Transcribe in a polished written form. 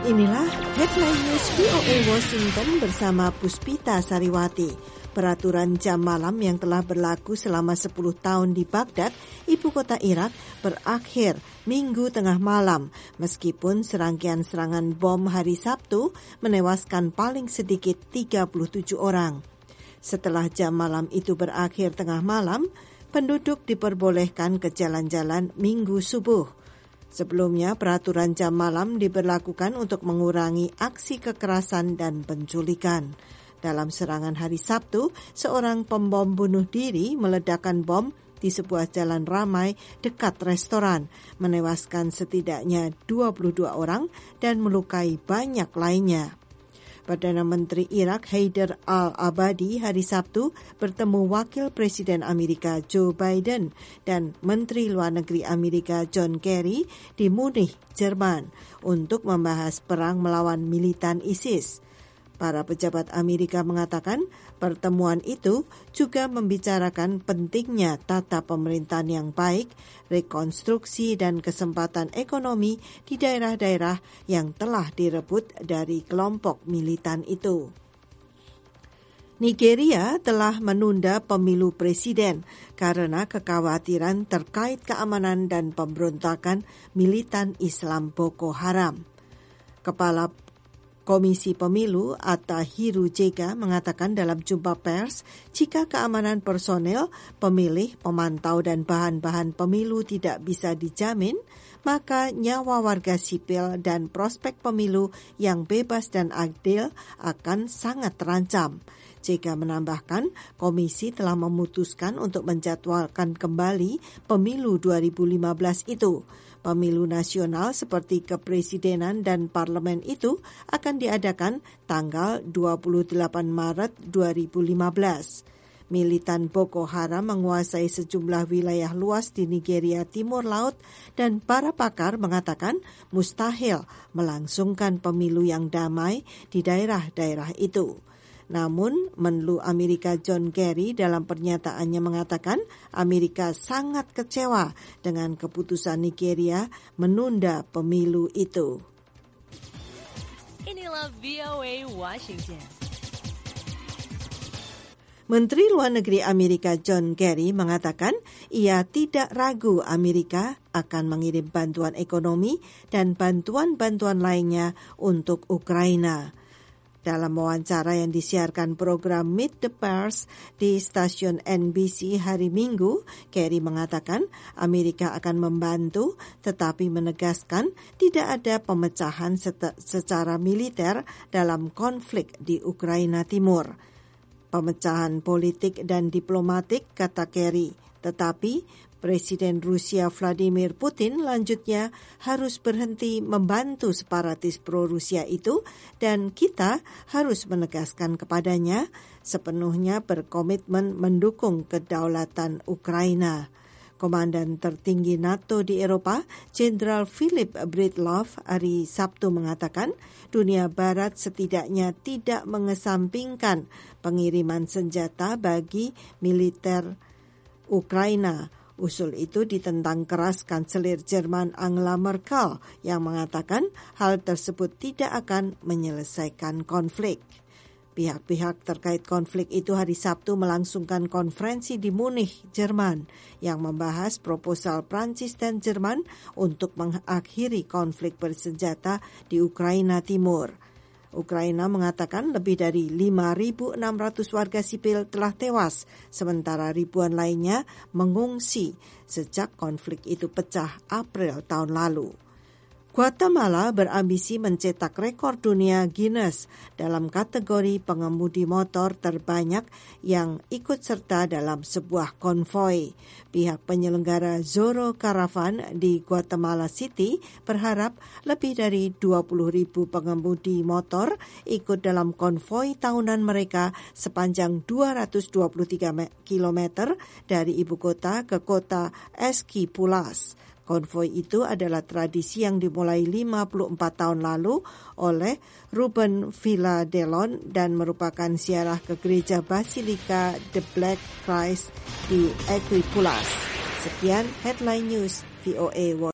Inilah Headline News VOA Washington bersama Puspita Sariwati. Peraturan jam malam yang telah berlaku selama 10 tahun di Baghdad, ibu kota Irak, berakhir Minggu tengah malam, meskipun serangkaian serangan bom hari Sabtu menewaskan paling sedikit 37 orang. Setelah jam malam itu berakhir tengah malam, penduduk diperbolehkan ke jalan-jalan Minggu subuh. Sebelumnya, peraturan jam malam diberlakukan untuk mengurangi aksi kekerasan dan penculikan. Dalam serangan hari Sabtu, seorang pembom bunuh diri meledakkan bom di sebuah jalan ramai dekat restoran, menewaskan setidaknya 22 orang dan melukai banyak lainnya. Perdana Menteri Irak Haider al-Abadi hari Sabtu bertemu Wakil Presiden Amerika Joe Biden dan Menteri Luar Negeri Amerika John Kerry di Munich, Jerman, untuk membahas perang melawan militan ISIS. Para pejabat Amerika mengatakan pertemuan itu juga membicarakan pentingnya tata pemerintahan yang baik, rekonstruksi dan kesempatan ekonomi di daerah-daerah yang telah direbut dari kelompok militan itu. Nigeria telah menunda pemilu presiden karena kekhawatiran terkait keamanan dan pemberontakan militan Islam Boko Haram. Kepala Komisi Pemilu Atahiru Jega mengatakan dalam jumpa pers, jika keamanan personel, pemilih, pemantau dan bahan-bahan pemilu tidak bisa dijamin, maka nyawa warga sipil dan prospek pemilu yang bebas dan adil akan sangat terancam. Jega menambahkan, komisi telah memutuskan untuk menjadwalkan kembali pemilu 2015 itu. Pemilu nasional seperti kepresidenan dan parlemen itu akan diadakan tanggal 28 Maret 2015. Militan Boko Haram menguasai sejumlah wilayah luas di Nigeria Timur Laut dan para pakar mengatakan mustahil melangsungkan pemilu yang damai di daerah-daerah itu. Namun, Menlu Amerika John Kerry dalam pernyataannya mengatakan Amerika sangat kecewa dengan keputusan Nigeria menunda pemilu itu. Inilah VOA Washington. Menteri Luar Negeri Amerika John Kerry mengatakan ia tidak ragu Amerika akan mengirim bantuan ekonomi dan bantuan-bantuan lainnya untuk Ukraina. Dalam wawancara yang disiarkan program Meet the Pers di stasiun NBC hari Minggu, Kerry mengatakan Amerika akan membantu tetapi menegaskan tidak ada pemecahan secara militer dalam konflik di Ukraina Timur. Pemecahan politik dan diplomatik, kata Kerry, tetapi Presiden Rusia Vladimir Putin lanjutnya harus berhenti membantu separatis pro-Rusia itu dan kita harus menegaskan kepadanya sepenuhnya berkomitmen mendukung kedaulatan Ukraina. Komandan tertinggi NATO di Eropa, Jenderal Philip Breedlove, hari Sabtu mengatakan dunia barat setidaknya tidak mengesampingkan pengiriman senjata bagi militer Ukraina. Usul itu ditentang keras Kanselir Jerman Angela Merkel yang mengatakan hal tersebut tidak akan menyelesaikan konflik. Pihak-pihak terkait konflik itu hari Sabtu melangsungkan konferensi di Munich, Jerman, yang membahas proposal Prancis dan Jerman untuk mengakhiri konflik bersenjata di Ukraina Timur. Ukraina mengatakan lebih dari 5.600 warga sipil telah tewas, sementara ribuan lainnya mengungsi sejak konflik itu pecah April tahun lalu. Guatemala berambisi mencetak rekor dunia Guinness dalam kategori pengemudi motor terbanyak yang ikut serta dalam sebuah konvoi. Pihak penyelenggara Zorro Caravan di Guatemala City berharap lebih dari 20.000 pengemudi motor ikut dalam konvoi tahunan mereka sepanjang 223 km dari ibu kota ke kota Esquipulas. Konvoi itu adalah tradisi yang dimulai 54 tahun lalu oleh Ruben Villadelon dan merupakan ziarah ke gereja Basilika the Black Christ di Esquipulas. Sekian Headline News VOA.